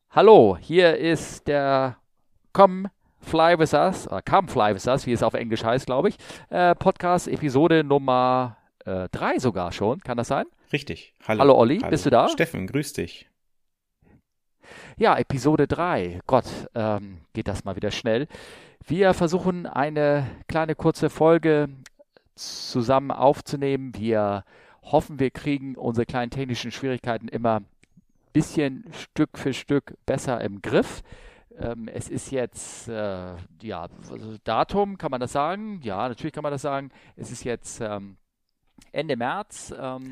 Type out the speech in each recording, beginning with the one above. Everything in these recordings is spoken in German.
Hallo, hier ist der Come Fly With Us, oder Come Fly With Us, wie es auf Englisch heißt, glaube ich, Podcast, Episode Nummer 3 sogar schon, kann das sein? Richtig. Hallo. Hallo Olli, bist Hallo. du da? Steffen, grüß dich. Ja, Episode 3. Gott, geht das mal wieder schnell. Wir versuchen eine kleine kurze Folge zusammen aufzunehmen. Wir hoffen, wir kriegen unsere kleinen technischen Schwierigkeiten immer ein bisschen Stück für Stück besser im Griff. Es ist jetzt, ja, also Datum, kann man das sagen? Ja, natürlich kann man das sagen. Es ist jetzt Ende März.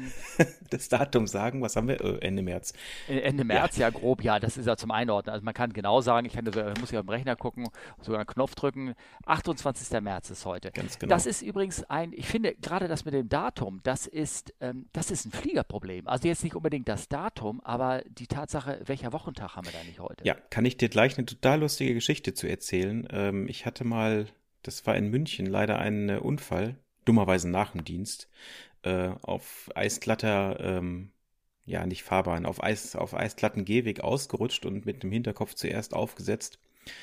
Das Datum sagen, was haben wir? Ende März. Ende Ja, März, ja grob, ja, das ist ja zum Einordnen. Also man kann genau sagen, muss ja am Rechner gucken, sogar einen Knopf drücken. 28. März ist heute. ganz Das genau. ist übrigens ich finde gerade das mit dem Datum, das ist ein Fliegerproblem. Also jetzt nicht unbedingt das Datum, aber die Tatsache, welcher Wochentag haben wir da nicht heute? Ja, kann ich dir gleich eine total lustige Geschichte zu erzählen. Ich hatte mal, das war in München, leider einen Unfall, dummerweise nach dem Dienst, auf eisglatter, ja, nicht Fahrbahn, auf eisglatten Gehweg ausgerutscht und mit dem Hinterkopf zuerst aufgesetzt.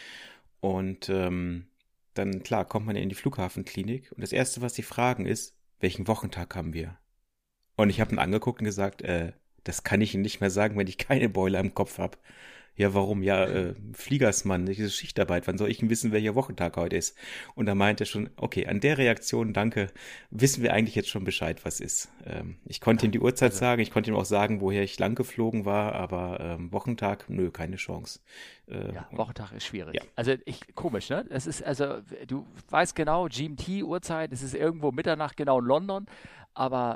Und dann, klar, kommt man in die Flughafenklinik und das Erste, was sie fragen, ist, welchen Wochentag haben wir? Und ich habe ihn angeguckt und gesagt, das kann ich Ihnen nicht mehr sagen, wenn ich keine Beule im Kopf habe. Ja, warum? Ja, Fliegersmann, diese Schichtarbeit, wann soll ich denn wissen, welcher Wochentag heute ist? Und da meinte er schon, okay, an der Reaktion, danke, wissen wir eigentlich jetzt schon Bescheid, was ist. Ich konnte ihm die Uhrzeit Also sagen, ich konnte ihm auch sagen, woher ich lang geflogen war, aber Wochentag, nö, keine Chance. ja, Und Wochentag ist ja, schwierig. Also komisch, ne? Es ist also, du weißt genau, GMT-Uhrzeit, es ist irgendwo Mitternacht genau in London, aber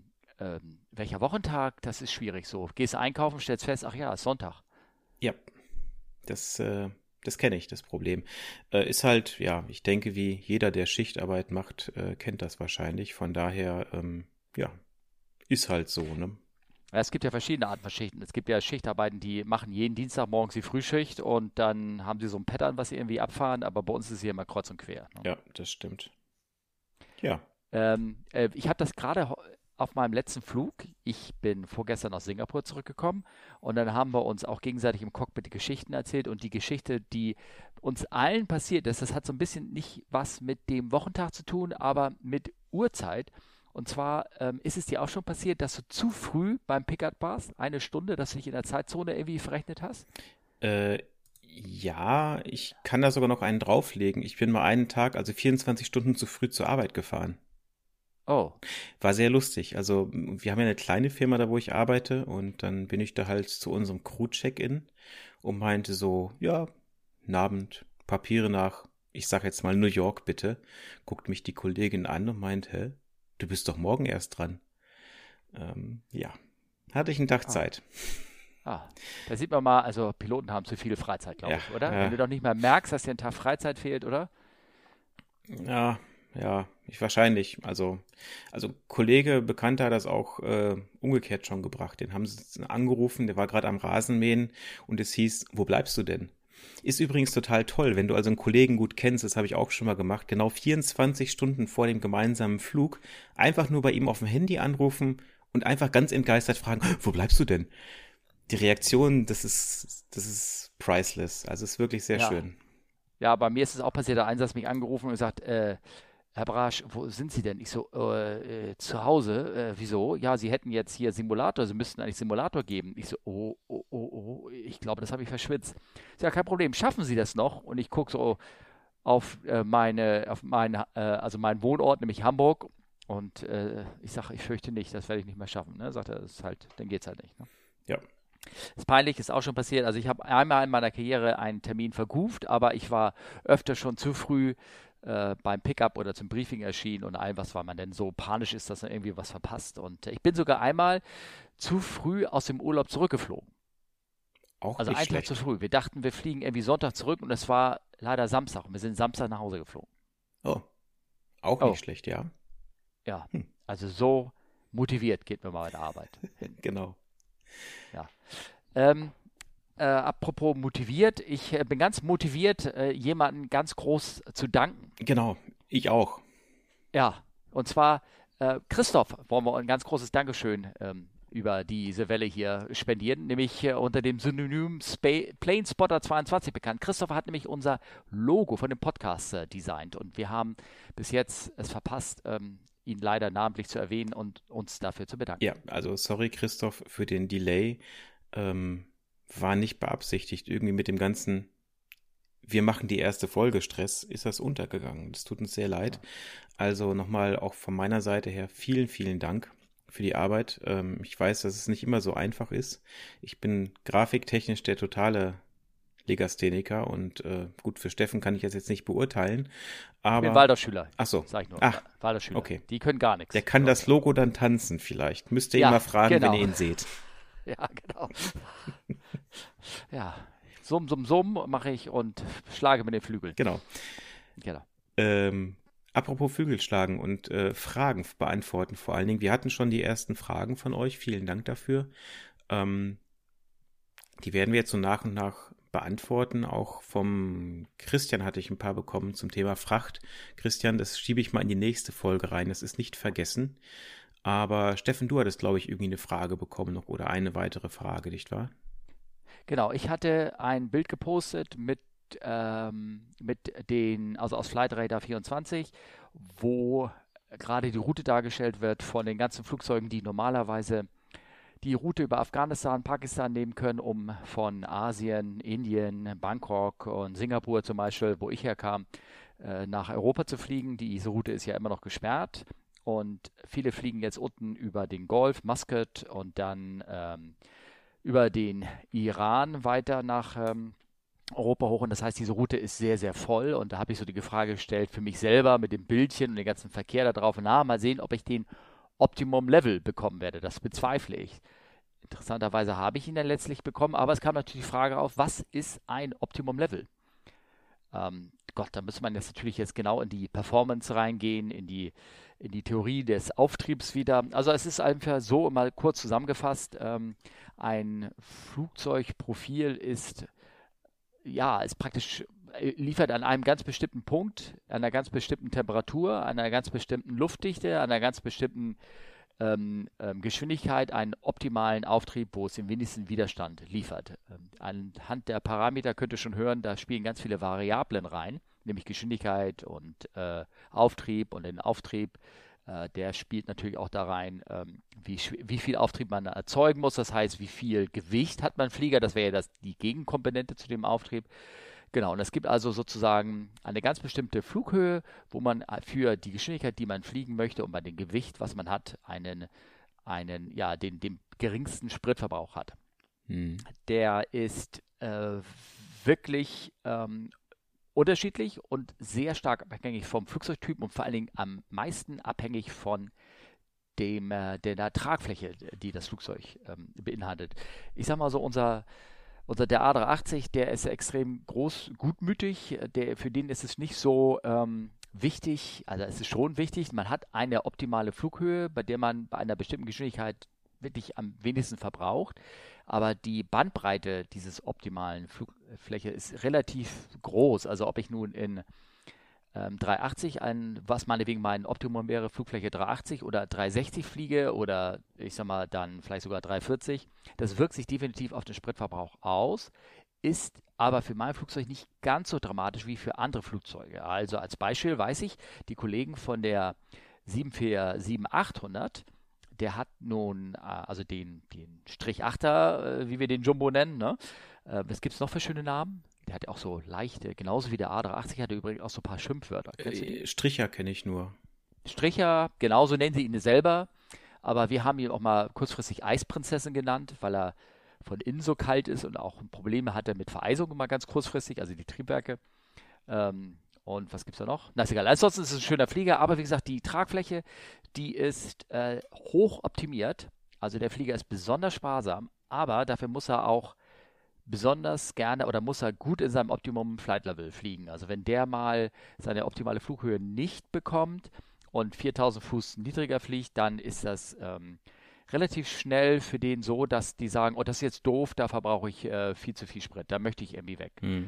welcher Wochentag, das ist schwierig so. Gehst einkaufen, stellst fest, ach ja, ist Sonntag. ja, das, äh, das kenne ich, das Problem. Ist halt, ja, ich denke, wie jeder, der Schichtarbeit macht, kennt das wahrscheinlich. Von daher, ja, ist halt so, ne? Ja, es gibt ja verschiedene Arten von Schichten. Es gibt ja Schichtarbeiten, die machen jeden Dienstag morgens die Frühschicht und dann haben sie so ein Pattern, was sie irgendwie abfahren, aber bei uns ist es hier immer kreuz und quer. Ne? Ja, das stimmt. Ja, Ich habe das gerade auf meinem letzten Flug. Ich bin vorgestern aus Singapur zurückgekommen und dann haben wir uns auch gegenseitig im Cockpit die Geschichten erzählt und die Geschichte, die uns allen passiert ist, das hat so ein bisschen nicht was mit dem Wochentag zu tun, aber mit Uhrzeit. Und zwar ist es dir auch schon passiert, dass du zu früh beim Pickup warst, eine Stunde, dass du dich in der Zeitzone irgendwie verrechnet hast? äh, ja, ich kann da sogar noch einen drauflegen. Ich bin mal einen Tag, also 24 Stunden zu früh zur Arbeit gefahren. Oh, War sehr lustig. Also, wir haben ja eine kleine Firma da, wo ich arbeite, und dann bin ich da halt zu unserem Crew-Check-In und meinte so, ja, guten Abend, Papiere nach, ich sag jetzt mal New York bitte. Guckt mich die Kollegin an und meint, hä, du bist doch morgen erst dran. Ja, hatte ich einen Tag ah, Zeit. ah. Da sieht man mal, also Piloten haben zu viel Freizeit, Ja, glaube ich, oder? Wenn du doch nicht mal merkst, dass dir ein Tag Freizeit fehlt, oder? ja, ja, ich wahrscheinlich. Also Kollege, Bekannter hat das auch umgekehrt schon gebracht. Den haben sie angerufen, der war gerade am Rasenmähen und es hieß, wo bleibst du denn? Ist übrigens total toll, wenn du also einen Kollegen gut kennst, das habe ich auch schon mal gemacht, genau 24 Stunden vor dem gemeinsamen Flug, einfach nur bei ihm auf dem Handy anrufen und einfach ganz entgeistert fragen, wo bleibst du denn? Die Reaktion, das ist priceless. Also es ist wirklich sehr Ja. schön. Ja, bei mir ist es auch passiert, der Einsatz mich angerufen und gesagt, Herr Brasch, wo sind Sie denn? Ich so, zu Hause. Wieso? Ja, Sie hätten jetzt hier Simulator, Sie müssten eigentlich Simulator geben. Ich so, ich glaube, das habe ich verschwitzt. Ich so, ja, kein Problem, schaffen Sie das noch? Und ich gucke so also meinen Wohnort, nämlich Hamburg. Und ich sage, ich fürchte nicht, das werde ich nicht mehr schaffen. Ne? Sagt er, das ist halt, dann geht's halt nicht. Ne? Ja. Das peinlich ist auch schon passiert. Also ich habe einmal in meiner Karriere einen Termin vergoovt, aber ich war öfter schon zu früh beim Pickup oder zum Briefing erschienen und all was, weil man denn so panisch ist, dass man irgendwie was verpasst. Und ich bin sogar einmal zu früh aus dem Urlaub zurückgeflogen. Auch Also nicht einen Tag zu schlecht. früh. Wir dachten, wir fliegen irgendwie Sonntag zurück und es war leider Samstag und wir sind Samstag nach Hause geflogen. Oh, auch nicht Oh, schlecht, ja. ja. Hm, Also so motiviert geht man mal bei der Arbeit hin. genau. Ja. Ähm, apropos motiviert, ich bin ganz motiviert, jemanden ganz groß zu danken. Genau, ich auch. Ja, und zwar Christoph wollen wir ein ganz großes Dankeschön über diese Welle hier spendieren, nämlich unter dem Synonym Planespotter 22 bekannt. Christopher hat nämlich unser Logo von dem Podcast designt und wir haben bis jetzt es verpasst, ihn leider namentlich zu erwähnen und uns dafür zu bedanken. Ja, also sorry Christoph für den Delay. War nicht beabsichtigt. Irgendwie mit dem ganzen wir machen die erste Folge Stress, ist das untergegangen. Das tut uns sehr leid. Also nochmal auch von meiner Seite her vielen, vielen Dank für die Arbeit. Ich weiß, dass es nicht immer so einfach ist. Ich bin grafiktechnisch der totale Legastheniker und gut, für Steffen kann ich das jetzt nicht beurteilen. Aber Ich bin Waldorfschüler. Ach so. Sag ich nur. Ach, Waldorfschüler. okay. Die können gar nichts. Der kann das Logo dann tanzen vielleicht. Müsst ihr ihn mal fragen, genau. wenn ihr ihn seht. Ja, genau. Ja, Summ, Summ, Summ mache ich und schlage mit den Flügeln. Genau. Apropos Flügel schlagen und Fragen beantworten vor allen Dingen. Wir hatten schon die ersten Fragen von euch. Vielen Dank dafür. Die werden wir jetzt so nach und nach beantworten. Auch vom Christian hatte ich ein paar bekommen zum Thema Fracht. Christian, das schiebe ich mal in die nächste Folge rein. Das ist nicht vergessen. Aber Steffen, du hattest, glaube ich, irgendwie eine Frage bekommen noch oder eine weitere Frage, nicht wahr? Genau, ich hatte ein Bild gepostet mit den, also aus Flight Radar 24, wo gerade die Route dargestellt wird von den ganzen Flugzeugen, die normalerweise die Route über Afghanistan, Pakistan nehmen können, um von Asien, Indien, Bangkok und Singapur zum Beispiel, wo ich herkam, nach Europa zu fliegen. Diese Route ist ja immer noch gesperrt und viele fliegen jetzt unten über den Golf, Muscat und dann über den Iran weiter nach Europa hoch. Und das heißt, diese Route ist sehr, sehr voll. Und da habe ich so die Frage gestellt für mich selber mit dem Bildchen und dem ganzen Verkehr da drauf. Na, mal sehen, ob ich den Optimum Level bekommen werde. Das bezweifle ich. Interessanterweise habe ich ihn dann letztlich bekommen. Aber es kam natürlich die Frage auf, was ist ein Optimum Level? Gott, da müsste man natürlich jetzt genau in die Performance reingehen, in die Theorie des Auftriebs wieder. Also es ist einfach so, mal kurz zusammengefasst, ein Flugzeugprofil ist praktisch, liefert an einem ganz bestimmten Punkt, an einer ganz bestimmten Temperatur, an einer ganz bestimmten Luftdichte, an einer ganz bestimmten Geschwindigkeit einen optimalen Auftrieb, wo es den wenigsten Widerstand liefert. Anhand der Parameter könnt ihr schon hören, da spielen ganz viele Variablen rein, nämlich Geschwindigkeit und Auftrieb und den Auftrieb. Der spielt natürlich auch da rein, wie viel Auftrieb man erzeugen muss. Das heißt, wie viel Gewicht hat man Flieger. Das wäre ja die Gegenkomponente zu dem Auftrieb. Genau, und es gibt also sozusagen eine ganz bestimmte Flughöhe, wo man für die Geschwindigkeit, die man fliegen möchte und bei dem Gewicht, was man hat, den geringsten Spritverbrauch hat. Der ist wirklich unterschiedlich und sehr stark abhängig vom Flugzeugtyp und vor allen Dingen am meisten abhängig von der Tragfläche, die das Flugzeug beinhaltet. Ich sag mal so, der A380, der ist extrem gutmütig, für den ist es nicht so wichtig, also es ist schon wichtig, man hat eine optimale Flughöhe, bei der man bei einer bestimmten Geschwindigkeit wirklich am wenigsten verbraucht, aber die Bandbreite dieses optimalen Flugfläche ist relativ groß, also ob ich nun in 380, was meinetwegen mein Optimum wäre, Flugfläche 380 oder 360 fliege oder ich sag mal dann vielleicht sogar 340. Das wirkt sich definitiv auf den Spritverbrauch aus, ist aber für mein Flugzeug nicht ganz so dramatisch wie für andere Flugzeuge. Also als Beispiel weiß ich, die Kollegen von der 747-800, der hat nun, also den Strich 8er, wie wir den Jumbo nennen, ne? Was gibt es noch für schöne Namen? Der hat ja auch so leichte, genauso wie der A380 hat er übrigens auch so ein paar Schimpfwörter. Stricher kenne ich nur. Stricher, genauso nennen sie ihn selber. Aber wir haben ihn auch mal kurzfristig Eisprinzessin genannt, weil er von innen so kalt ist und auch Probleme hatte mit Vereisung immer ganz kurzfristig, also die Triebwerke. Und was gibt es da noch? Na, ist egal. Ansonsten ist es ein schöner Flieger, aber wie gesagt, die Tragfläche, die ist hoch optimiert. Also der Flieger ist besonders sparsam, aber dafür muss er auch besonders gerne oder muss er gut in seinem Optimum Flight Level fliegen. Also wenn der mal seine optimale Flughöhe nicht bekommt und 4000 Fuß niedriger fliegt, dann ist das relativ schnell für den so, dass die sagen, oh, das ist jetzt doof, da verbrauche ich viel zu viel Sprit, da möchte ich irgendwie weg.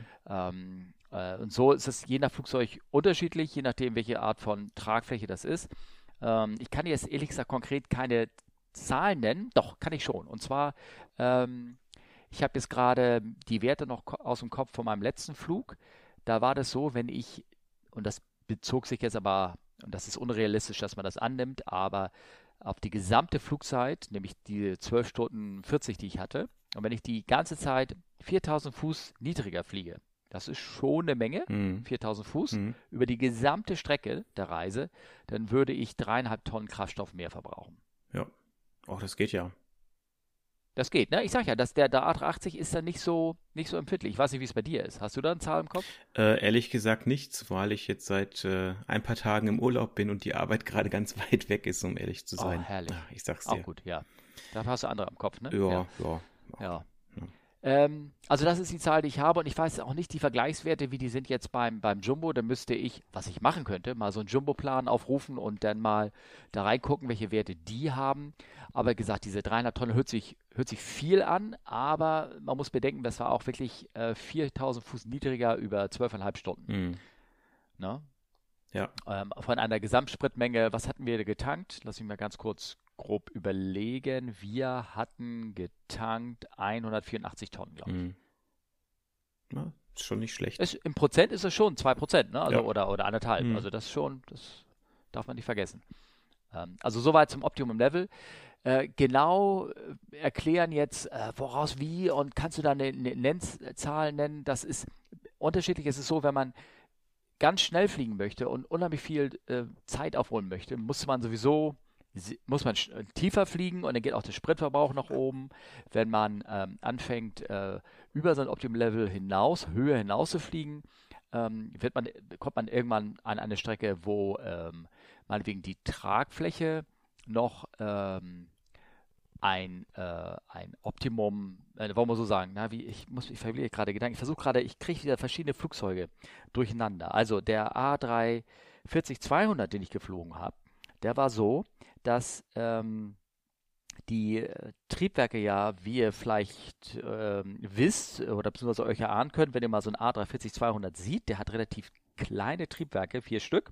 Und so ist es je nach Flugzeug unterschiedlich, je nachdem, welche Art von Tragfläche das ist. Ich kann jetzt ehrlich gesagt konkret keine Zahlen nennen. Doch, kann ich schon. Und zwar, ich habe jetzt gerade die Werte noch aus dem Kopf von meinem letzten Flug. Da war das so, und das bezog sich jetzt aber, und das ist unrealistisch, dass man das annimmt, aber auf die gesamte Flugzeit, nämlich die 12 Stunden 40, die ich hatte, und wenn ich die ganze Zeit 4000 Fuß niedriger fliege, das ist schon eine Menge, 4000 Fuß, über die gesamte Strecke der Reise, dann würde ich 3,5 Tonnen Kraftstoff mehr verbrauchen. Ja, auch das geht ja. Das geht, ne? Ich sag ja, der A380 ist dann nicht so empfindlich. Ich weiß nicht, wie es bei dir ist. Hast du da eine Zahl im Kopf? Ehrlich gesagt nichts, weil ich jetzt seit ein paar Tagen im Urlaub bin und die Arbeit gerade ganz weit weg ist, um ehrlich zu sein. Oh, herrlich. Ach, ich sag's dir. Auch gut, ja. Da hast du andere am Kopf, ne? Ja. Also das ist die Zahl, die ich habe und ich weiß auch nicht die Vergleichswerte, wie die sind jetzt beim Jumbo. Da müsste ich, was ich machen könnte, mal so einen Jumbo-Plan aufrufen und dann mal da reingucken, welche Werte die haben. Aber wie gesagt, diese 300 Tonnen hört sich viel an, aber man muss bedenken, das war auch wirklich 4000 Fuß niedriger über 12,5 Stunden. Ne? Ja. Von einer Gesamtspritmenge, was hatten wir getankt? Lass mich mal ganz kurz grob überlegen. Wir hatten getankt 184 Tonnen, glaube ich. Ja, ist schon nicht schlecht. Im Prozent ist es schon 2%, ne? Also, Ja. oder 1,5. Also das darf man nicht vergessen. Also soweit zum Optimum Level. Genau erklären jetzt, woraus wie und kannst du da eine Nennzahl nennen? Das ist unterschiedlich. Es ist so, wenn man ganz schnell fliegen möchte und unheimlich viel Zeit aufholen möchte, muss man tiefer fliegen und dann geht auch der Spritverbrauch nach oben. Wenn man anfängt, über sein Optimum-Level höher hinaus zu fliegen, kommt man irgendwann an eine Strecke, wo meinetwegen die Tragfläche noch ein Optimum, wollen wir so sagen, ich verliere gerade Gedanken, ich kriege wieder verschiedene Flugzeuge durcheinander. Also der A340-200, den ich geflogen habe, der war so, dass die Triebwerke ja, wie ihr vielleicht wisst oder beziehungsweise euch erahnen könnt, wenn ihr mal so einen A340-200 seht, der hat relativ kleine Triebwerke, 4 Stück.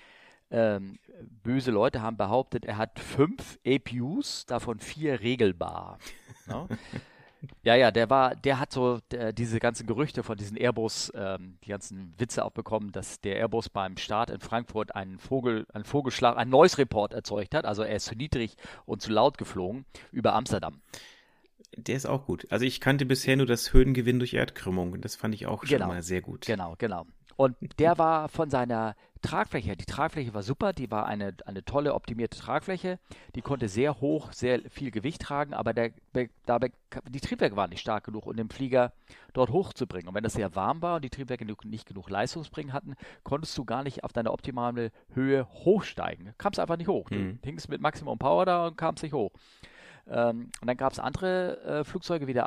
Böse Leute haben behauptet, er hat 5 APUs, davon 4 regelbar. No? Ja, der hat so diese ganzen Gerüchte von diesen Airbus, die ganzen Witze auch bekommen, dass der Airbus beim Start in Frankfurt einen Vogelschlag, einen Noise Report erzeugt hat. Also er ist zu niedrig und zu laut geflogen über Amsterdam. Der ist auch gut. Also ich kannte bisher nur das Höhengewinn durch Erdkrümmung. Das fand ich auch schon mal sehr gut. Genau. Und der war von seiner Tragfläche, die Tragfläche war super, die war eine tolle, optimierte Tragfläche, die konnte sehr hoch, sehr viel Gewicht tragen, aber die Triebwerke waren nicht stark genug, um den Flieger dort hochzubringen. Und wenn das sehr warm war und die Triebwerke nicht genug Leistungsbringen hatten, konntest du gar nicht auf deine optimale Höhe hochsteigen. Du kamst einfach nicht hoch. Du hingst mit Maximum Power da und kamst nicht hoch. Und dann gab es andere Flugzeuge wie der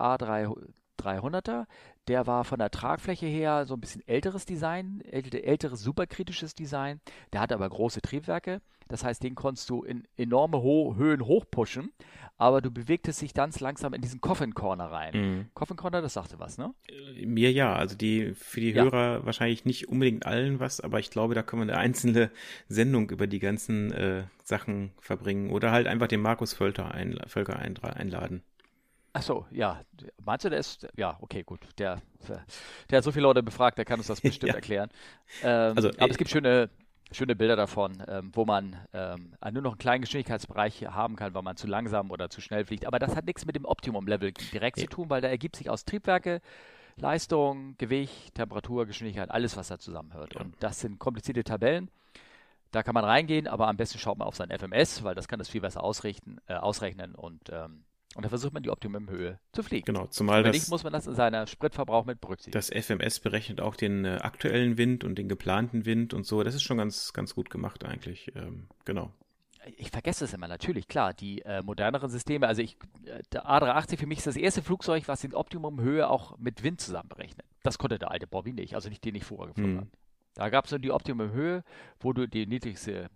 A300er, der war von der Tragfläche her so ein bisschen älteres Design, älteres superkritisches Design. Der hatte aber große Triebwerke. Das heißt, den konntest du in enorme Höhen hochpushen, aber du bewegtest dich ganz langsam in diesen Coffin Corner rein. Coffin Corner, das sagte was, ne? Mir ja, also für die Hörer wahrscheinlich nicht unbedingt allen was, aber ich glaube, da können wir eine einzelne Sendung über die ganzen Sachen verbringen oder halt einfach den Markus Völker einladen. Ach so, ja. Meinst du, der ist, ja, okay, gut. Der hat so viele Leute befragt, der kann uns das bestimmt erklären. Aber es gibt schöne Bilder davon, wo man nur noch einen kleinen Geschwindigkeitsbereich haben kann, weil man zu langsam oder zu schnell fliegt. Aber das hat nichts mit dem Optimum-Level direkt zu tun, weil da ergibt sich aus Triebwerke, Leistung, Gewicht, Temperatur, Geschwindigkeit, alles, was da zusammenhört. Und das sind komplizierte Tabellen. Da kann man reingehen, aber am besten schaut man auf sein FMS, weil das kann das viel besser ausrechnen und da versucht man die Optimumhöhe zu fliegen. Genau, zumal wenn nicht, muss man das in seiner Spritverbrauch mit berücksichtigen. Das FMS berechnet auch den aktuellen Wind und den geplanten Wind und so. Das ist schon ganz, ganz gut gemacht eigentlich. Genau. Ich vergesse es immer, natürlich, klar. Die moderneren Systeme, also der A380 für mich ist das erste Flugzeug, was die Optimumhöhe auch mit Wind zusammen berechnet. Das konnte der alte Bobby nicht, also nicht den ich vorher geflogen habe. Da gab es nur die Optimumhöhe, wo du die niedrigste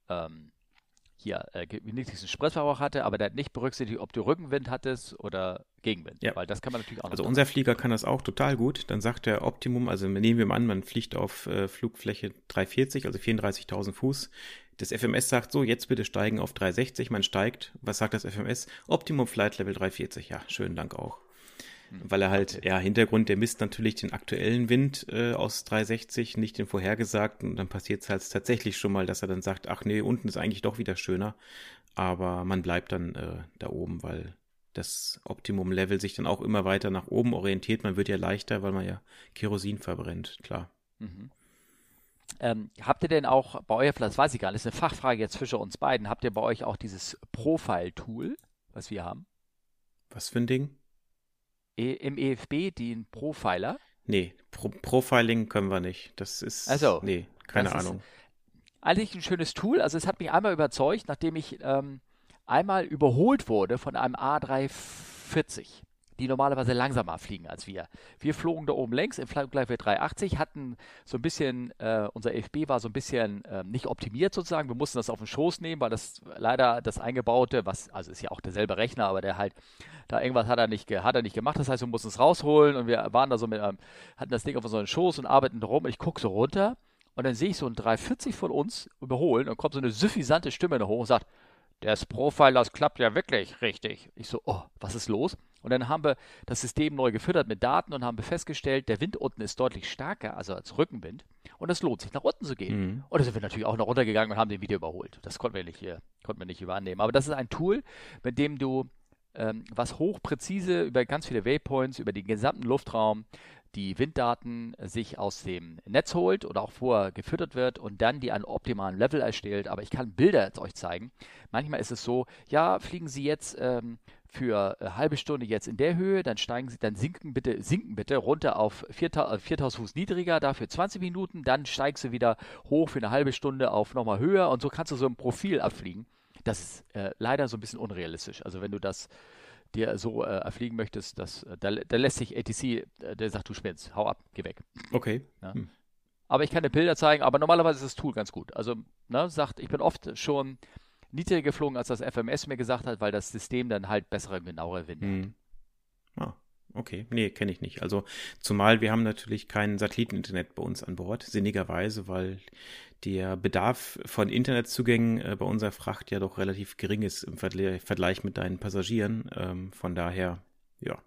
niedrigsten Spritverbrauch hatte, aber der hat nicht berücksichtigt, ob du Rückenwind hattest oder Gegenwind, weil das kann man natürlich auch noch. Also unser Flieger kann das auch total gut. Dann sagt der Optimum, also nehmen wir mal an, man fliegt auf Flugfläche 340, also 34.000 Fuß. Das FMS sagt so, jetzt bitte steigen auf 360, man steigt. Was sagt das FMS? Optimum Flight Level 340. Ja, schönen Dank auch. Weil er halt, Okay. ja, Hintergrund, der misst natürlich den aktuellen Wind aus 360, nicht den vorhergesagten. Und dann passiert es halt tatsächlich schon mal, dass er dann sagt, ach nee, unten ist eigentlich doch wieder schöner. Aber man bleibt dann da oben, weil das Optimum-Level sich dann auch immer weiter nach oben orientiert. Man wird ja leichter, weil man ja Kerosin verbrennt, klar. Mhm. Habt ihr denn auch bei euch, das weiß ich gar nicht, das ist eine Fachfrage jetzt zwischen uns beiden, habt ihr bei euch auch dieses Profile-Tool, was wir haben? Was für ein Ding? Im EFB, den Profiler? Nee, Profiling können wir nicht. Das ist, Also, nee, keine das ist Ahnung. eigentlich ein schönes Tool. Also es hat mich einmal überzeugt, nachdem ich einmal überholt wurde von einem A340, die normalerweise langsamer fliegen als wir. Wir flogen da oben längs im Flightwave 380, hatten so ein bisschen, unser FB war so ein bisschen nicht optimiert sozusagen. Wir mussten das auf den Schoß nehmen, weil das leider das eingebaute, also ist ja auch derselbe Rechner, aber der halt, da irgendwas hat er nicht gemacht. Das heißt, wir mussten es rausholen und wir waren da so hatten das Ding auf unseren Schoß und arbeiteten rum. Ich gucke so runter und dann sehe ich so ein 340 von uns überholen und kommt so eine suffisante Stimme noch hoch und sagt, das Profile, das klappt ja wirklich richtig. Ich so, oh, was ist los? Und dann haben wir das System neu gefüttert mit Daten und haben wir festgestellt, der Wind unten ist deutlich stärker, also als Rückenwind. Und es lohnt sich, nach unten zu gehen. Mhm. Und da sind wir natürlich auch noch runtergegangen und haben den wieder überholt. Das konnten wir nicht übernehmen. Aber das ist ein Tool, mit dem du was hochpräzise über ganz viele Waypoints, über den gesamten Luftraum, die Winddaten sich aus dem Netz holt oder auch vorher gefüttert wird und dann die einen optimalen Level erstellt. Aber ich kann Bilder jetzt euch zeigen. Manchmal ist es so, ja, fliegen Sie jetzt für eine halbe Stunde jetzt in der Höhe, dann sinken bitte runter auf 4000 Fuß niedriger, dafür 20 Minuten, dann steigst du wieder hoch für eine halbe Stunde auf nochmal höher und so kannst du so ein Profil abfliegen. Das ist leider so ein bisschen unrealistisch. Also wenn du das dir so erfliegen möchtest, da lässt sich ATC, der sagt, du spinnst, hau ab, geh weg. Okay. Ja. Hm. Aber ich kann dir Bilder zeigen, aber normalerweise ist das Tool ganz gut. Also, ne, sagt, ich bin oft schon niedriger geflogen, als das FMS mir gesagt hat, weil das System dann halt bessere, genauere Winde hat. Hm. Ah, okay. Nee, kenne ich nicht. Also, zumal wir haben natürlich kein Satelliteninternet bei uns an Bord, sinnigerweise, weil der Bedarf von Internetzugängen bei unserer Fracht ja doch relativ gering ist im Vergleich mit deinen Passagieren. Von daher, ja,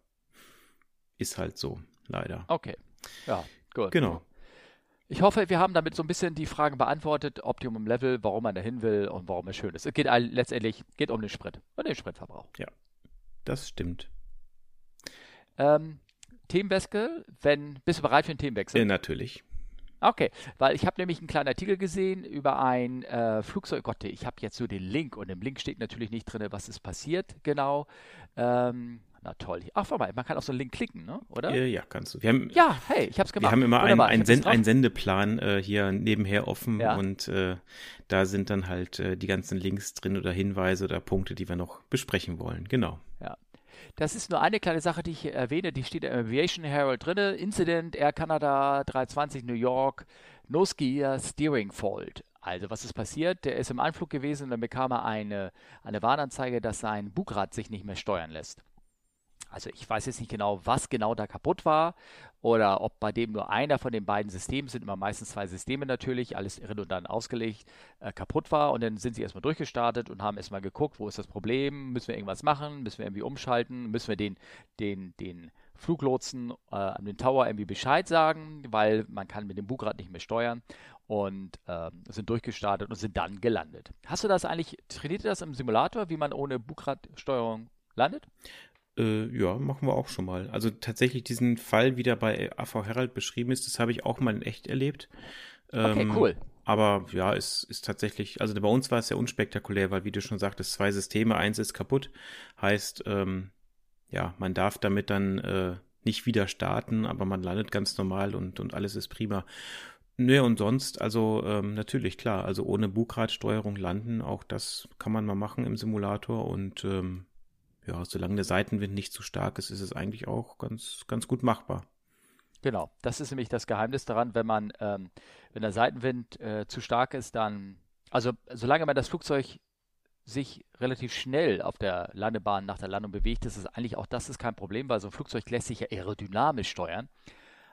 ist halt so, leider. Okay, ja, gut. Genau. Ich hoffe, wir haben damit so ein bisschen die Fragen beantwortet, Optimum Level, warum man da hin will und warum es schön ist. Es geht letztendlich um den Sprit und den Spritverbrauch. Ja, das stimmt. Themenwechsel, bist du bereit für einen Themenwechsel? Natürlich. Okay, weil ich habe nämlich einen kleinen Artikel gesehen über ein Flugzeug. Gott, ich habe jetzt nur den Link und im Link steht natürlich nicht drin, was ist passiert genau. Na toll. Ach, warte mal, man kann auf so einen Link klicken, ne? Oder? Ja, kannst du. Wir haben, Ja, hey, ich habe es wir gemacht. haben immer Wunderbar, ich einen hab das drauf. Sendeplan hier nebenher offen Ja. und da sind dann halt die ganzen Links drin oder Hinweise oder Punkte, die wir noch besprechen wollen. Genau. Ja. Das ist nur eine kleine Sache, die ich hier erwähne, die steht im Aviation Herald drin. Incident Air Canada 320 New York, Nose Gear Steering Fault. Also was ist passiert? Der ist im Anflug gewesen und dann bekam er eine Warnanzeige, dass sein Bugrad sich nicht mehr steuern lässt. Also ich weiß jetzt nicht genau, was genau da kaputt war oder ob bei dem nur einer von den beiden Systemen, sind immer meistens zwei Systeme natürlich, alles redundant ausgelegt, kaputt war. Und dann sind sie erstmal durchgestartet und haben erstmal geguckt, wo ist das Problem, müssen wir irgendwas machen, müssen wir irgendwie umschalten, müssen wir den Fluglotsen an den Tower irgendwie Bescheid sagen, weil man kann mit dem Bugrad nicht mehr steuern und sind durchgestartet und sind dann gelandet. Trainiert ihr das im Simulator, wie man ohne Bugradsteuerung landet? Ja, machen wir auch schon mal. Also tatsächlich diesen Fall, wie der bei AV Herald beschrieben ist, das habe ich auch mal in echt erlebt. Okay, cool. Aber ja, es ist tatsächlich, also bei uns war es ja unspektakulär, weil wie du schon sagtest, zwei Systeme, eins ist kaputt. Heißt, ja, man darf damit dann nicht wieder starten, aber man landet ganz normal und alles ist prima. Ne, und sonst, also natürlich, klar, also ohne Bugradsteuerung landen, auch das kann man mal machen im Simulator und ja, solange der Seitenwind nicht zu stark ist, ist es eigentlich auch ganz, ganz gut machbar. Genau, das ist nämlich das Geheimnis daran, wenn der Seitenwind zu stark ist, dann, also solange man das Flugzeug sich relativ schnell auf der Landebahn nach der Landung bewegt, ist es eigentlich auch das ist kein Problem, weil so ein Flugzeug lässt sich ja aerodynamisch steuern.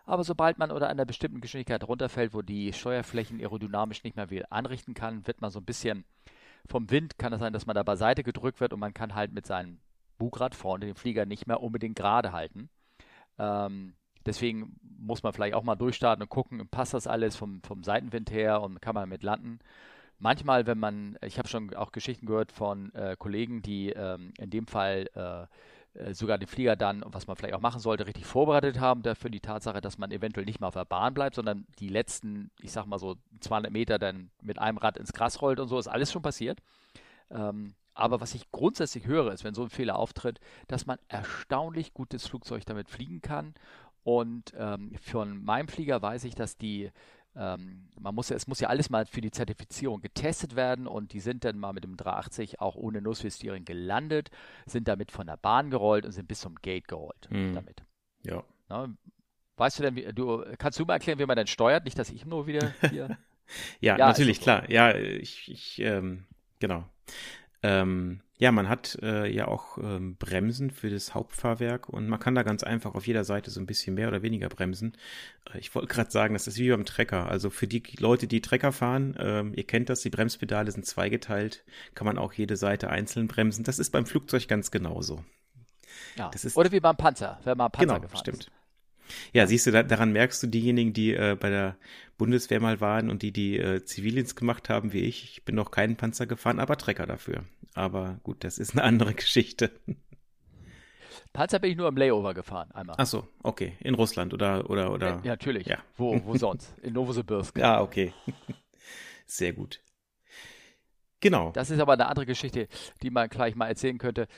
Aber sobald man oder an einer bestimmten Geschwindigkeit runterfällt, wo die Steuerflächen aerodynamisch nicht mehr viel anrichten kann, wird man so ein bisschen vom Wind, kann es sein, dass man da beiseite gedrückt wird und man kann halt mit seinem Bugrad vorne den Flieger nicht mehr unbedingt gerade halten. Deswegen muss man vielleicht auch mal durchstarten und gucken, passt das alles vom Seitenwind her und kann man mit landen. Manchmal, ich habe schon auch Geschichten gehört von Kollegen, die in dem Fall sogar den Flieger dann, was man vielleicht auch machen sollte, richtig vorbereitet haben, dafür die Tatsache, dass man eventuell nicht mehr auf der Bahn bleibt, sondern die letzten, ich sag mal so 200 Meter dann mit einem Rad ins Gras rollt und so, ist alles schon passiert. Aber was ich grundsätzlich höre, ist, wenn so ein Fehler auftritt, dass man erstaunlich gutes Flugzeug damit fliegen kann. Und von meinem Flieger weiß ich, dass es muss ja alles mal für die Zertifizierung getestet werden und die sind dann mal mit dem 380 auch ohne Nose-Wheel-Steering gelandet, sind damit von der Bahn gerollt und sind bis zum Gate gerollt damit. Ja. Na, weißt du denn, kannst du mal erklären, wie man denn steuert? Nicht, dass ich nur wieder hier... Ja, natürlich, klar. Ja, genau. Ja, man hat ja auch Bremsen für das Hauptfahrwerk und man kann da ganz einfach auf jeder Seite so ein bisschen mehr oder weniger bremsen. Ich wollte gerade sagen, das ist wie beim Trecker. Also für die Leute, die Trecker fahren, ihr kennt das, die Bremspedale sind zweigeteilt, kann man auch jede Seite einzeln bremsen. Das ist beim Flugzeug ganz genauso. Ja. Oder wie beim Panzer, wenn man Panzer gefahren stimmt. ist. Ja, siehst du, daran merkst du diejenigen, die bei der Bundeswehr mal waren und die Zivildienst gemacht haben wie ich. Ich bin noch keinen Panzer gefahren, aber Trecker dafür. Aber gut, das ist eine andere Geschichte. Panzer bin ich nur im Layover gefahren, einmal. Ach so, okay. In Russland oder. Ja, natürlich. Ja. Wo sonst? In Novosibirsk. Ja, okay. Sehr gut. Genau. Das ist aber eine andere Geschichte, die man gleich mal erzählen könnte.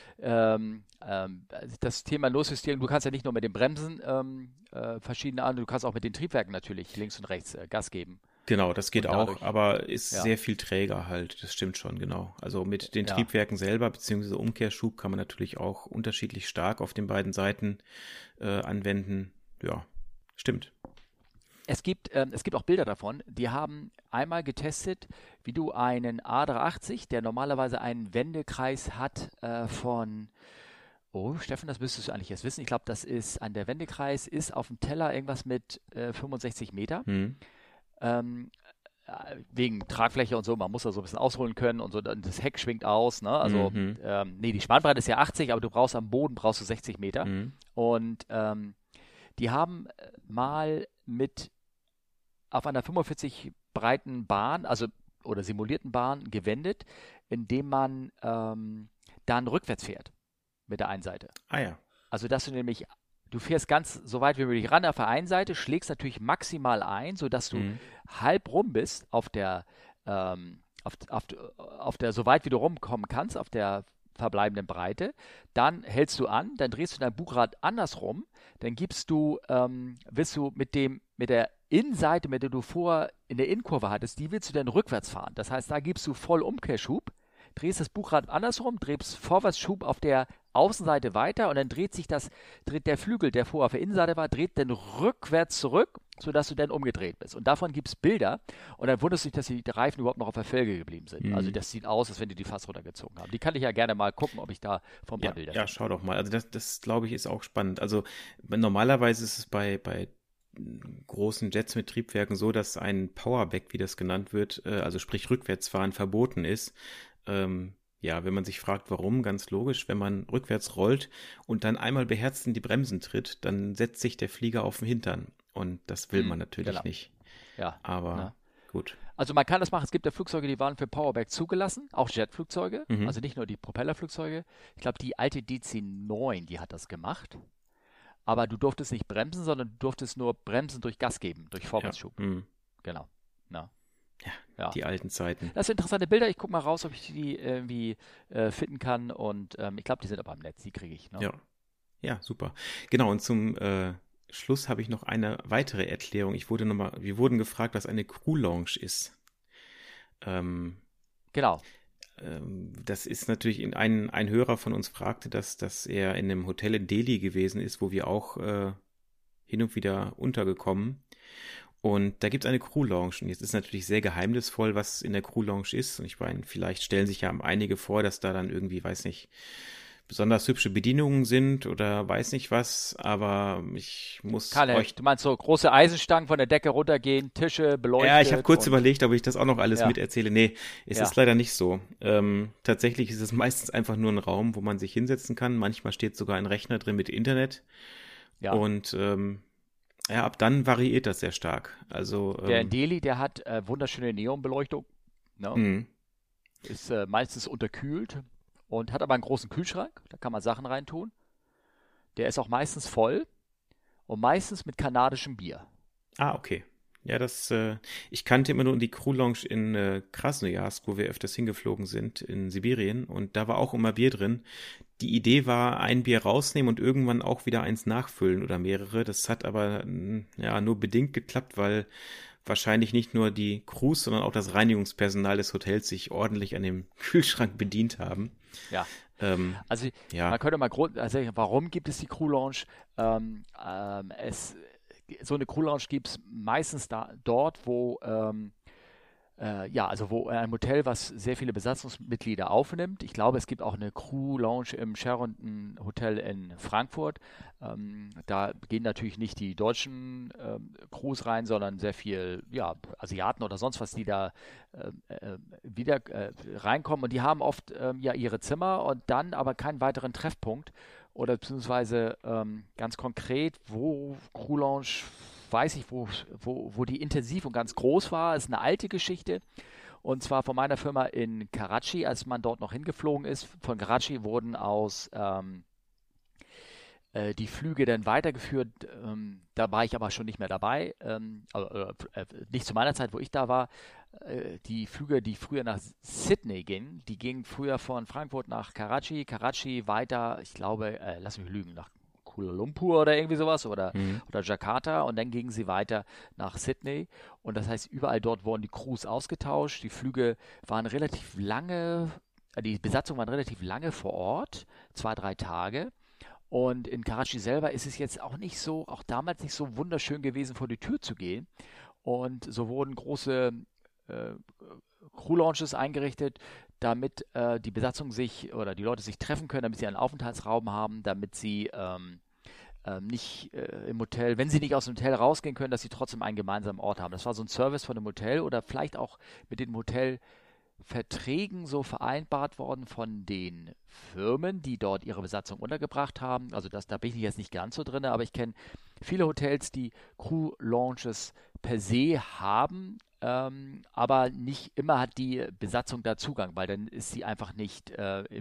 Das Thema Nose-Wheel-Steering, du kannst ja nicht nur mit den Bremsen verschiedene du kannst auch mit den Triebwerken natürlich links und rechts Gas geben. Genau, das geht dadurch, auch, aber ist sehr viel träger halt, das stimmt schon, genau. Also mit den Triebwerken selber, beziehungsweise Umkehrschub kann man natürlich auch unterschiedlich stark auf den beiden Seiten anwenden. Ja, stimmt. Es gibt auch Bilder davon, die haben einmal getestet, wie du einen A380, der normalerweise einen Wendekreis hat Steffen, das müsstest du eigentlich jetzt wissen. Ich glaube, der Wendekreis ist auf dem Teller irgendwas mit 65 Meter. Wegen Tragfläche und so, man muss da so ein bisschen ausholen können und so, das Heck schwingt aus, ne? Also, die Spannbreite ist ja 80, aber du brauchst 60 Meter. Und die haben mal auf einer 45 breiten Bahn, oder simulierten Bahn gewendet, indem man dann rückwärts fährt mit der einen Seite. Ah ja. Also, dass du fährst ganz so weit wie möglich ran auf der einen Seite, schlägst natürlich maximal ein, sodass du halb rum bist auf der, so weit wie du rumkommen kannst, auf der verbleibenden Breite. Dann hältst du an, dann drehst du dein Bugrad andersrum, dann willst du mit der Innenseite, mit der du vorher in der Innenkurve hattest, die willst du dann rückwärts fahren. Das heißt, da gibst du voll Umkehrschub, drehst das Bugrad andersrum, drehst Vorwärtsschub auf der Außenseite weiter und dann dreht der Flügel, der vorher auf der Innenseite war, dreht dann rückwärts zurück, sodass du dann umgedreht bist. Und davon gibt es Bilder und dann wunderst du dich, dass die Reifen überhaupt noch auf der Felge geblieben sind. Also das sieht aus, als wenn die fast runtergezogen haben. Die kann ich ja gerne mal gucken, ob ich da von ein paar Bilder finde. Ja, schau doch mal. Also das glaube ich ist auch spannend. Also normalerweise ist es bei großen Jets mit Triebwerken so, dass ein Powerback, wie das genannt wird, also sprich Rückwärtsfahren verboten ist. Wenn man sich fragt, warum, ganz logisch, wenn man rückwärts rollt und dann einmal beherzt in die Bremsen tritt, dann setzt sich der Flieger auf den Hintern und das will man natürlich nicht. Ja. Aber gut. Also man kann das machen, es gibt ja Flugzeuge, die waren für Powerback zugelassen, auch Jetflugzeuge, also nicht nur die Propellerflugzeuge. Ich glaube, die alte DC-9, die hat das gemacht. Aber du durftest nicht bremsen, sondern du durftest nur bremsen durch Gas geben, durch Vorwärtsschub. Ja. Genau. Ja, die alten Zeiten. Das sind interessante Bilder. Ich gucke mal raus, ob ich die irgendwie finden kann. Und ich glaube, die sind aber im Netz. Die kriege ich. Ne? Ja, super. Genau, und zum Schluss habe ich noch eine weitere Erklärung. Wir wurden gefragt, was eine Crew Lounge ist. Genau. Das ist natürlich, ein Hörer von uns fragte, dass er in einem Hotel in Delhi gewesen ist, wo wir auch hin und wieder untergekommen. Und da gibt es eine Crew Lounge. Und jetzt ist natürlich sehr geheimnisvoll, was in der Crew Lounge ist. Und ich meine, vielleicht stellen sich ja einige vor, dass da dann irgendwie, weiß nicht, besonders hübsche Bedienungen sind oder weiß nicht was, aber ich muss euch. Du meinst so große Eisenstangen von der Decke runtergehen, Tische Ja, ich habe beleuchtet kurz und überlegt, ob ich das auch noch alles ja, miterzähle. Nee, es ist ja, leider nicht so. Tatsächlich ist es meistens einfach nur ein Raum, wo man sich hinsetzen kann. Manchmal steht sogar ein Rechner drin mit Internet. ja. Und ja, ab dann variiert das sehr stark. Also, Der in Delhi, der hat wunderschöne Neonbeleuchtung, ne? mh. Ist meistens unterkühlt und hat aber einen großen Kühlschrank, da kann man Sachen reintun. Der ist auch meistens voll und meistens mit kanadischem Bier. Ah, okay. Ja, ich kannte immer nur die Crew Lounge in Krasnojarsk, wo wir öfters hingeflogen sind, in Sibirien, und da war auch immer Bier drin. Die Idee war, ein Bier rausnehmen und irgendwann auch wieder eins nachfüllen oder mehrere. Das hat aber ja nur bedingt geklappt, weil wahrscheinlich nicht nur die Crews, sondern auch das Reinigungspersonal des Hotels sich ordentlich an dem Kühlschrank bedient haben. Ja, Ähm, also ja, man könnte mal also warum gibt es die Crew Lounge? So eine Crew Lounge gibt es meistens dort, wo ja, also wo ein Hotel, was sehr viele Besatzungsmitglieder aufnimmt. Ich glaube, es gibt auch eine Crew Lounge im Sheraton Hotel in Frankfurt. Da gehen natürlich nicht die deutschen Crews rein, sondern sehr viel, ja, Asiaten oder sonst was, die da wieder reinkommen. Und die haben oft ja ihre Zimmer und dann aber keinen weiteren Treffpunkt. Oder beziehungsweise ganz konkret, wo Crew Lounge weiß ich, wo die intensiv und ganz groß war. Das ist eine alte Geschichte. Und zwar von meiner Firma in Karachi, als man dort noch hingeflogen ist. Von Karachi wurden aus die Flüge dann weitergeführt. Da war ich aber schon nicht mehr dabei. Nicht zu meiner Zeit, wo ich da war. Die Flüge, die früher nach Sydney gingen, die gingen früher von Frankfurt nach Karachi. Karachi weiter, ich glaube, lass mich lügen, nach Kuala Lumpur oder irgendwie sowas mhm. oder Jakarta und dann gingen sie weiter nach Sydney und das heißt, überall dort wurden die Crews ausgetauscht, die Flüge waren relativ lange, die Besatzung waren relativ lange vor Ort, 2, 3 Tage und in Karachi selber ist es jetzt auch nicht so, auch damals nicht so wunderschön gewesen, vor die Tür zu gehen und so wurden große äh, Crew-Lounges eingerichtet, damit die Besatzung sich oder die Leute sich treffen können, damit sie einen Aufenthaltsraum haben, damit sie nicht im Hotel, wenn sie nicht aus dem Hotel rausgehen können, dass sie trotzdem einen gemeinsamen Ort haben. Das war so ein Service von dem Hotel oder vielleicht auch mit dem Hotelverträgen so vereinbart worden von den Firmen, die dort ihre Besatzung untergebracht haben. Also da bin ich jetzt nicht ganz so drin, aber ich kenne viele Hotels, die Crew-Lounges per se haben, aber nicht immer hat die Besatzung da Zugang, weil dann ist sie einfach nicht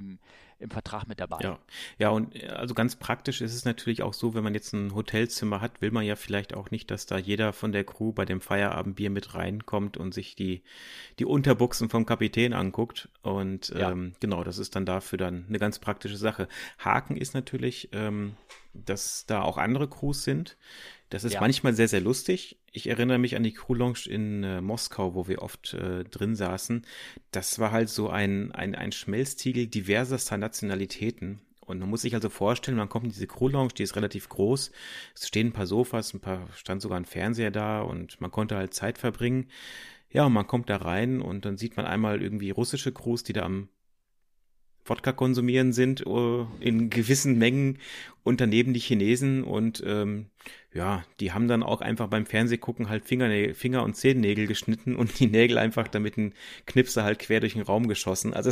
im Vertrag mit dabei. Ja, ja, und also ganz praktisch ist es natürlich auch so, wenn man jetzt ein Hotelzimmer hat, will man ja vielleicht auch nicht, dass da jeder von der Crew bei dem Feierabendbier mit reinkommt und sich die Unterbuchsen vom Kapitän anguckt. Und Ja, genau, das ist dann dafür dann eine ganz praktische Sache. Haken ist natürlich, dass da auch andere Crews sind. Das ist ja, manchmal sehr, sehr lustig. Ich erinnere mich an die Crew Lounge in Moskau, wo wir oft drin saßen. Das war halt so ein Schmelztiegel diversester Nationalitäten. Und man muss sich also vorstellen, man kommt in diese Crew Lounge, die ist relativ groß. Es stehen ein paar Sofas, stand sogar ein Fernseher da und man konnte halt Zeit verbringen. Ja, und man kommt da rein und dann sieht man einmal irgendwie russische Crews, die da am Wodka konsumieren sind in gewissen Mengen und daneben die Chinesen und ja, die haben dann auch einfach beim Fernsehgucken halt Finger und Zehennägel geschnitten und die Nägel einfach damit ein Knipser halt quer durch den Raum geschossen. Also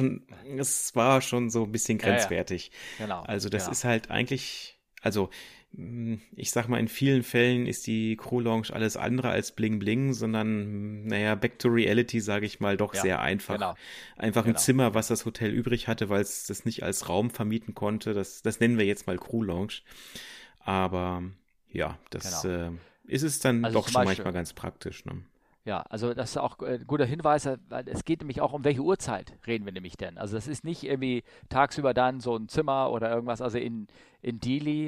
es war schon so ein bisschen ja, ja, grenzwertig. genau, Also das genau. ist halt eigentlich, also ich sag mal, in vielen Fällen ist die Crew Lounge alles andere als Bling Bling, sondern, naja, Back to Reality, sage ich mal, doch Ja, sehr einfach. genau, Einfach ein genau, Zimmer, was das Hotel übrig hatte, weil es das nicht als Raum vermieten konnte. Das nennen wir jetzt mal Crew Lounge. Aber ja, das genau. ist es dann Also doch zum schon Beispiel, manchmal ganz praktisch, ne? ja, also das ist auch ein guter Hinweis, weil es geht nämlich auch um welche Uhrzeit reden wir nämlich denn. Also das ist nicht irgendwie tagsüber dann so ein Zimmer oder irgendwas. Also in Delhi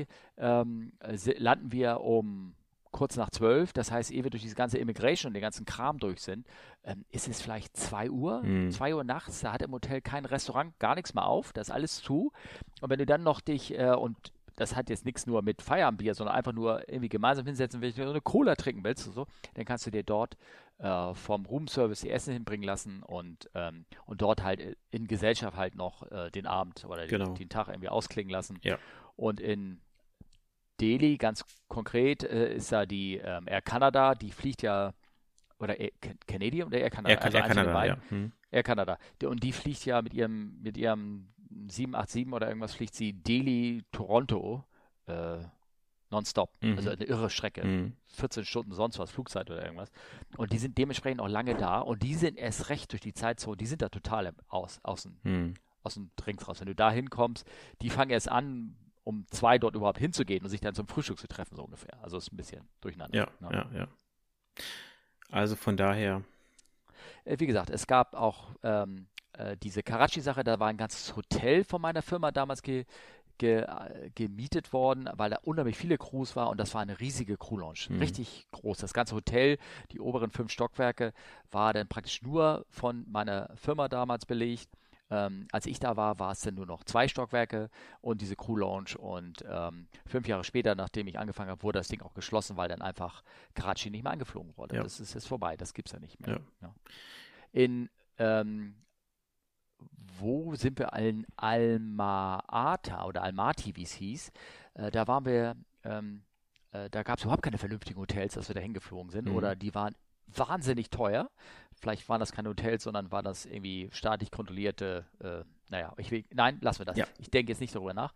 landen wir um kurz nach 12. Das heißt, ehe wir durch diese ganze Immigration und den ganzen Kram durch sind, ist es vielleicht 2 Uhr, Hm. 2 Uhr nachts. Da hat im Hotel kein Restaurant, gar nichts mehr auf. Da ist alles zu. Und wenn du dann noch dich und das hat jetzt nichts nur mit Feierabendbier, sondern einfach nur irgendwie gemeinsam hinsetzen, wenn du so eine Cola trinken willst oder so, dann kannst du dir dort vom Roomservice die Essen hinbringen lassen und dort halt in Gesellschaft halt noch den Abend oder Genau. den Tag irgendwie ausklingen lassen. Ja. Und in Delhi ganz konkret ist da die Air Canada, die fliegt ja, oder Canadian oder Air Canada? Air Also eins von den Canada, beiden. ja. Hm. Air Canada. Und die fliegt ja mit ihrem 787 oder irgendwas, fliegt sie Delhi-Toronto nonstop. Also eine irre Strecke. 14 Stunden sonst was, Flugzeit oder irgendwas. Und die sind dementsprechend auch lange da und die sind erst recht durch die Zeitzone, die sind da total aus dem Drinks raus. Wenn du da hinkommst, die fangen erst an, um 2 dort überhaupt hinzugehen und sich dann zum Frühstück zu treffen, so ungefähr. Also ist ein bisschen durcheinander. Ja. Also von daher. Wie gesagt, es gab auch diese Karachi-Sache, da war ein ganzes Hotel von meiner Firma damals gemietet worden, weil da unheimlich viele Crews war und das war eine riesige Crew-Lounge. Richtig groß. Das ganze Hotel, die oberen 5 Stockwerke, war dann praktisch nur von meiner Firma damals belegt. Als ich da war, war es dann nur noch 2 Stockwerke und diese Crew-Lounge und 5 Jahre später, nachdem ich angefangen habe, wurde das Ding auch geschlossen, weil dann einfach Karachi nicht mehr angeflogen wurde. Ja. Das ist jetzt vorbei, das gibt es ja nicht mehr. Ja. In wo sind wir? In Alma-Ata oder Almaty, wie es hieß. Da waren wir, da gab es überhaupt keine vernünftigen Hotels, als wir da hingeflogen sind. Oder die waren wahnsinnig teuer. Vielleicht waren das keine Hotels, sondern waren das irgendwie staatlich kontrollierte, nein, lassen wir das. Ja. Ich denke jetzt nicht darüber nach.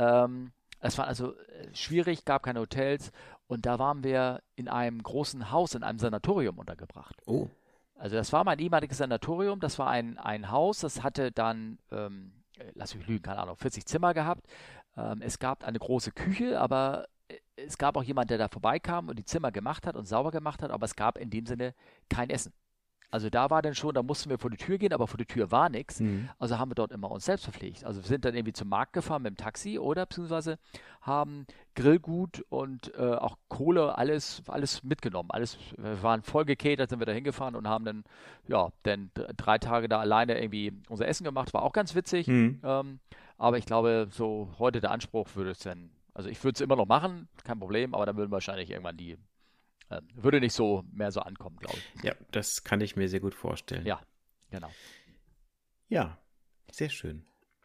Es war also schwierig, gab keine Hotels und da waren wir in einem großen Haus, in einem Sanatorium untergebracht. Oh. Also das war mein ehemaliges Sanatorium, das war ein Haus, das hatte dann, lass mich lügen, keine Ahnung, 40 Zimmer gehabt. Es gab eine große Küche, aber es gab auch jemand, der da vorbeikam und die Zimmer gemacht hat und sauber gemacht hat, aber es gab in dem Sinne kein Essen. Also da war dann schon, da mussten wir vor die Tür gehen, aber vor die Tür war nichts. Also haben wir dort immer uns selbst verpflegt. Also wir sind dann irgendwie zum Markt gefahren mit dem Taxi oder beziehungsweise haben Grillgut und auch Kohle, alles mitgenommen. Wir waren voll gecatert, sind wir da hingefahren und haben dann 3 Tage da alleine irgendwie unser Essen gemacht. War auch ganz witzig. Aber ich glaube, so heute der Anspruch würde es dann, also ich würde es immer noch machen, kein Problem, aber dann würden wahrscheinlich irgendwann würde nicht so mehr so ankommen, glaube ich. Ja, das kann ich mir sehr gut vorstellen. Ja, genau. Ja, sehr schön.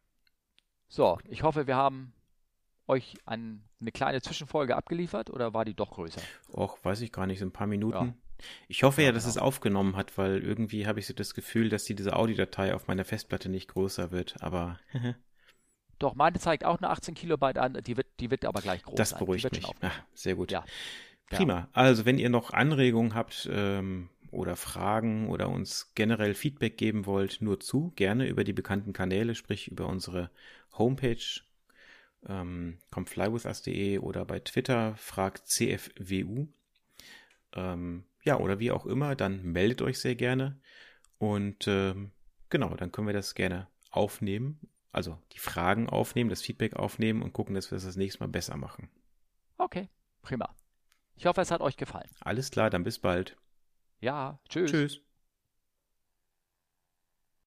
So, ich hoffe, wir haben euch eine kleine Zwischenfolge abgeliefert oder war die doch größer? Och, weiß ich gar nicht, so ein paar Minuten. Ja. Ich hoffe dass genau. es aufgenommen hat, weil irgendwie habe ich so das Gefühl, dass diese Audiodatei auf meiner Festplatte nicht größer wird, aber Doch, meine zeigt auch eine 18 Kilobyte an, die wird aber gleich groß das sein. beruhigt Die wird mich. schon aufgenommen. Sehr gut. Ja. Prima. Also, wenn ihr noch Anregungen habt oder Fragen oder uns generell Feedback geben wollt, nur gerne über die bekannten Kanäle, sprich über unsere Homepage comeflywithus.de oder bei Twitter fragt CFWU. Oder wie auch immer, dann meldet euch sehr gerne und genau, dann können wir das gerne aufnehmen, also die Fragen aufnehmen, das Feedback aufnehmen und gucken, dass wir das nächste Mal besser machen. Okay, prima. Ich hoffe, es hat euch gefallen. Alles klar, dann bis bald. Ja, tschüss. Tschüss.